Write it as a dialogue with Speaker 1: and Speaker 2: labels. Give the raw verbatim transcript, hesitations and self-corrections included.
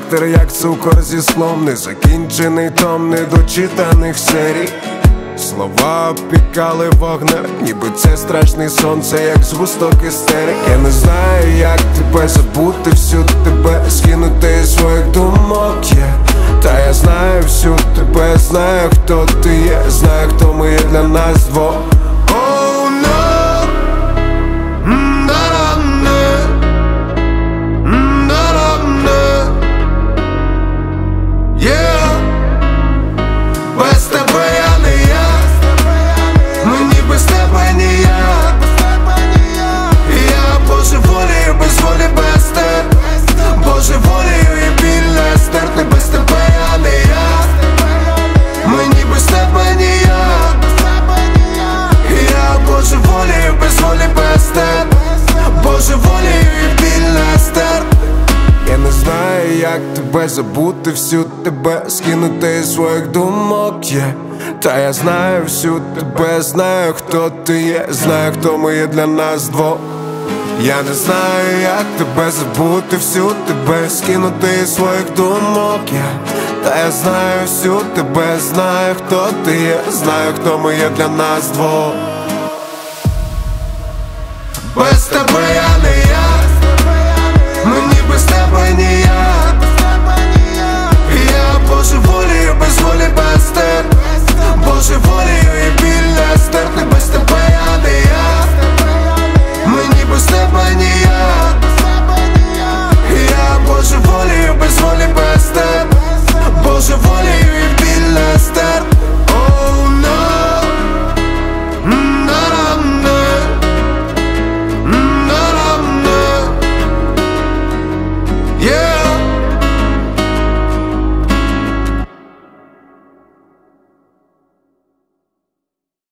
Speaker 1: характер, як цукор зі слов, незакінчений том недочитаних серій. Слова обпікали вогнем, ніби це страшний сон, це як згусток істерик. Я не знаю, як тебе забути, всю тебе скинути із своїх думок, yeah. Та я знаю всю тебе, знаю, хто ти є, знаю, хто ми є для нас двох. Oh, no. Без тебе я не я, мені без тебе ніяк. Я божеволію без волі, без тебе, божеволію і біль не стерпний. Без тебе я не я, мені без тебе ніяк. Я божеволію без волі, без тебе, божеволію і біль не стерпний. Я не знаю, як тебе забути, всю тебе скинути із своїх думок, yeah. Та я знаю всю тебе, знаю, хто ти є, знаю, хто ми є для нас двох. Я не знаю, як тебе забути, всю тебе скинути із своїх думок, yeah. Та я знаю всю тебе, знаю, хто ти є, знаю, хто ми є для нас двох. Без тебе я